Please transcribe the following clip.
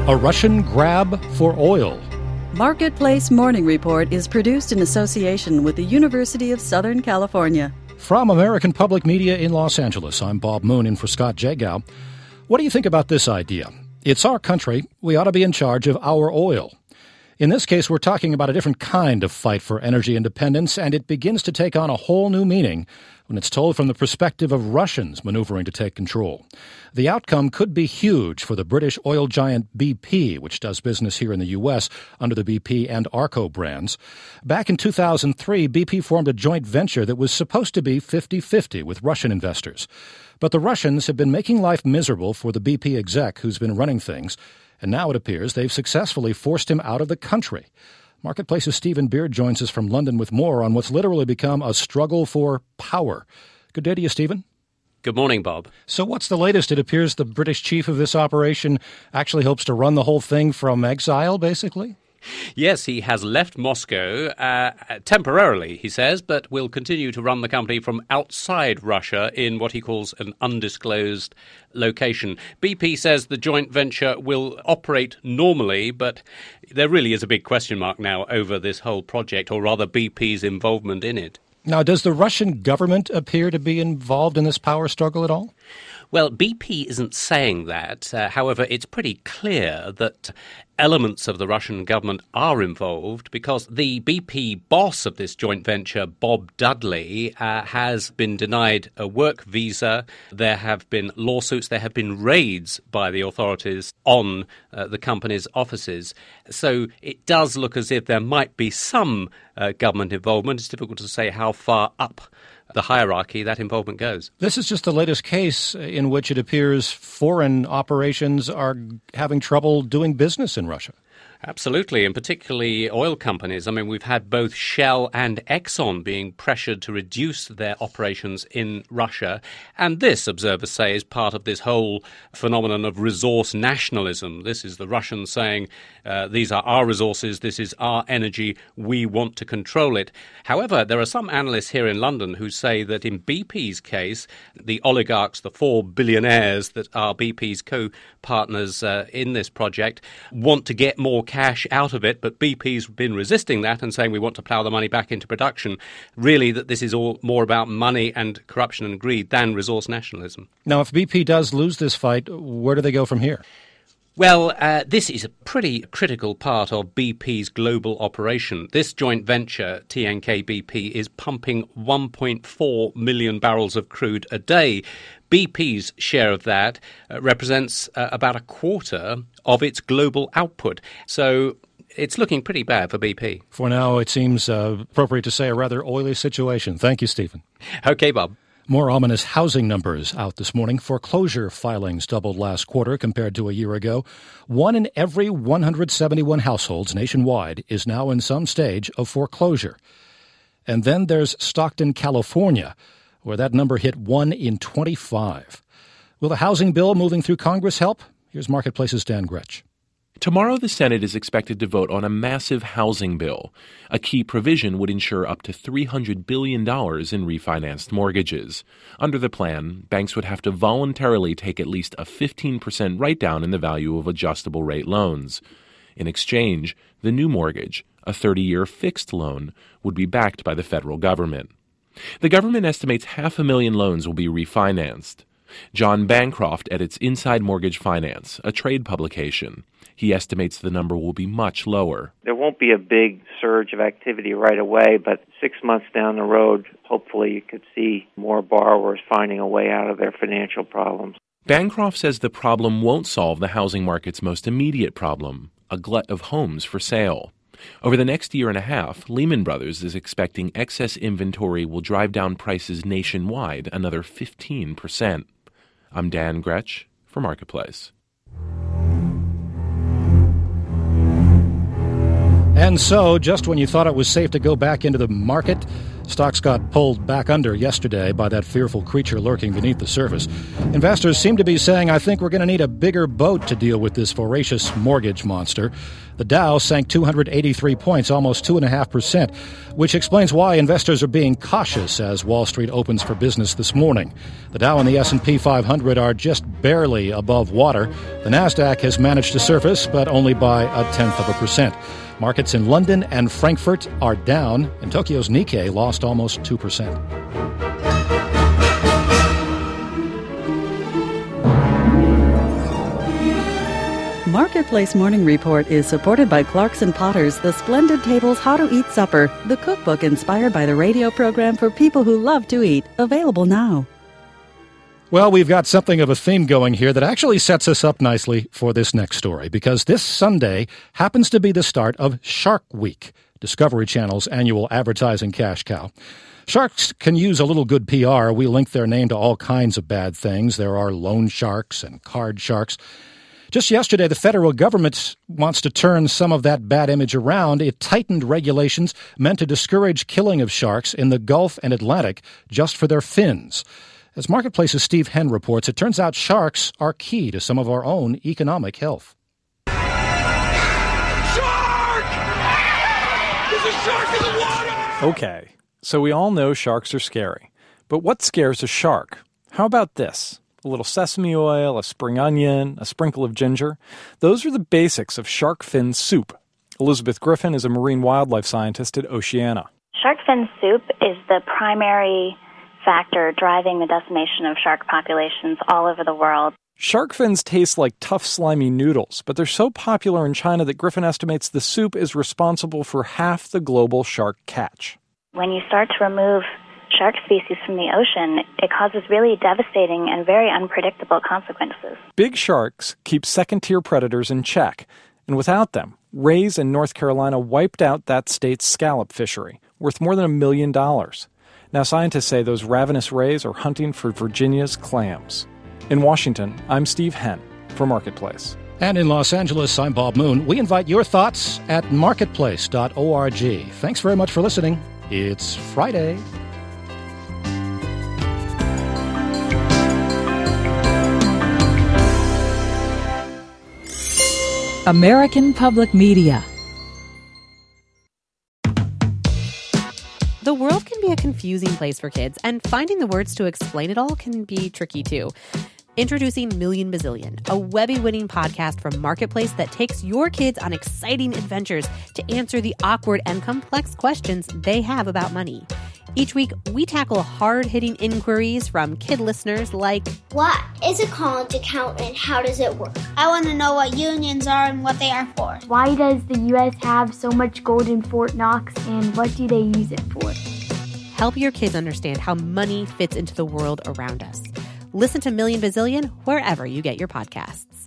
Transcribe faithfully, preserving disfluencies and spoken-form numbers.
A Russian grab for oil. Marketplace Morning Report is produced in association with the University of Southern California. From American Public Media in Los Angeles, I'm Bob Moon in for Scott Jagow. What do you think about this idea? It's our country. We ought to be in charge of our oil. In this case, we're talking about a different kind of fight for energy independence, and it begins to take on a whole new meaning when it's told from the perspective of Russians maneuvering to take control. The outcome could be huge for the British oil giant B P, which does business here in the U S under the B P and Arco brands. Back in two thousand three, B P formed a joint venture that was supposed to be fifty-fifty with Russian investors. But the Russians have been making life miserable for the B P exec who's been running things, and now it appears they've successfully forced him out of the country. Marketplace's Stephen Beard joins us from London with more on what's literally become a struggle for power. Good day to you, Stephen. Good morning, Bob. So what's the latest? It appears the British chief of this operation actually hopes to run the whole thing from exile, basically? Yes, he has left Moscow uh, temporarily, he says, but will continue to run the company from outside Russia in what he calls an undisclosed location. B P says the joint venture will operate normally, but there really is a big question mark now over this whole project, or rather B P's involvement in it. Now, does the Russian government appear to be involved in this power struggle at all? Well, B P isn't saying that. Uh, however, it's pretty clear that elements of the Russian government are involved because the B P boss of this joint venture, Bob Dudley, uh, has been denied a work visa. There have been lawsuits. There have been raids by the authorities on uh, the company's offices. So it does look as if there might be some uh, government involvement. It's difficult to say how far up the hierarchy that involvement goes. This is just the latest case in which it appears foreign operations are having trouble doing business in Russia. Absolutely, and particularly oil companies. I mean, we've had both Shell and Exxon being pressured to reduce their operations in Russia. And this, observers say, is part of this whole phenomenon of resource nationalism. This is the Russians saying, uh, these are our resources, this is our energy, we want to control it. However, there are some analysts here in London who say that in B P's case, the oligarchs, the four billionaires that are B P's co-partners uh, in this project, want to get more cash out of it, but B P's been resisting that and saying we want to plough the money back into production. Really, that this is all more about money and corruption and greed than resource nationalism. Now, if B P does lose this fight, where do they go from here? Well, uh, this is a pretty critical part of B P's global operation. This joint venture, T N K B P, is pumping one point four million barrels of crude a day. B P's share of that uh, represents uh, about a quarter of its global output. So it's looking pretty bad for B P. For now, it seems uh, appropriate to say a rather oily situation. Thank you, Stephen. Okay, Bob. More ominous housing numbers out this morning. Foreclosure filings doubled last quarter compared to a year ago. One in every one hundred seventy-one households nationwide is now in some stage of foreclosure. And then there's Stockton, California, where that number hit one in twenty-five. Will the housing bill moving through Congress help? Here's Marketplace's Dan Gretsch. Tomorrow, the Senate is expected to vote on a massive housing bill. A key provision would ensure up to three hundred billion dollars in refinanced mortgages. Under the plan, banks would have to voluntarily take at least a fifteen percent write-down in the value of adjustable-rate loans. In exchange, the new mortgage, a thirty-year fixed loan, would be backed by the federal government. The government estimates half a million loans will be refinanced. John Bancroft edits Inside Mortgage Finance, a trade publication. He estimates the number will be much lower. There won't be a big surge of activity right away, but six months down the road, hopefully you could see more borrowers finding a way out of their financial problems. Bancroft says the problem won't solve the housing market's most immediate problem, a glut of homes for sale. Over the next year and a half, Lehman Brothers is expecting excess inventory will drive down prices nationwide another fifteen percent. I'm Dan Gretsch for Marketplace. And so, just when you thought it was safe to go back into the market, Stocks got pulled back under yesterday by that fearful creature lurking beneath the surface. Investors seem to be saying, I think we're going to need a bigger boat to deal with this voracious mortgage monster. The Dow sank two hundred eighty-three points, almost two point five percent, which explains why investors are being cautious as Wall Street opens for business this morning. The Dow and the S and P five hundred are just barely above water. The Nasdaq has managed to surface, but only by a tenth of a percent. Markets in London and Frankfurt are down, and Tokyo's Nikkei lost almost two percent. Marketplace Morning Report is supported by Clarkson Potters, the splendid tables How to Eat Supper, the cookbook inspired by the radio program for people who love to eat, available now. Well, we've got something of a theme going here that actually sets us up nicely for this next story, because this Sunday happens to be the start of Shark Week, Discovery Channel's annual advertising cash cow. Sharks can use a little good P R. We link their name to all kinds of bad things. There are loan sharks and card sharks. Just yesterday, the federal government wants to turn some of that bad image around. It tightened regulations meant to discourage killing of sharks in the Gulf and Atlantic just for their fins. As Marketplace's Steve Henn reports, it turns out sharks are key to some of our own economic health. Shark! There's a shark in the water! Okay, so we all know sharks are scary. But what scares a shark? How about this? A little sesame oil, a spring onion, a sprinkle of ginger. Those are the basics of shark fin soup. Elizabeth Griffin is a marine wildlife scientist at Oceana. Shark fin soup is the primary factor driving the decimation of shark populations all over the world. Shark fins taste like tough, slimy noodles, but they're so popular in China that Griffin estimates the soup is responsible for half the global shark catch. When you start to remove shark species from the ocean, it causes really devastating and very unpredictable consequences. Big sharks keep second-tier predators in check, and without them, rays in North Carolina wiped out that state's scallop fishery, worth more than a million dollars. Now scientists say those ravenous rays are hunting for Virginia's clams. In Washington, I'm Steve Henn for Marketplace. And in Los Angeles, I'm Bob Moon. We invite your thoughts at marketplace dot org. Thanks very much for listening. It's Friday. American Public Media. The world can be a confusing place for kids, and finding the words to explain it all can be tricky too. Introducing Million Bazillion, a Webby-winning podcast from Marketplace that takes your kids on exciting adventures to answer the awkward and complex questions they have about money. Each week, we tackle hard-hitting inquiries from kid listeners like, what is a college account and how does it work? I want to know what unions are and what they are for. Why does the U S have so much gold in Fort Knox and what do they use it for? Help your kids understand how money fits into the world around us. Listen to Million Bazillion wherever you get your podcasts.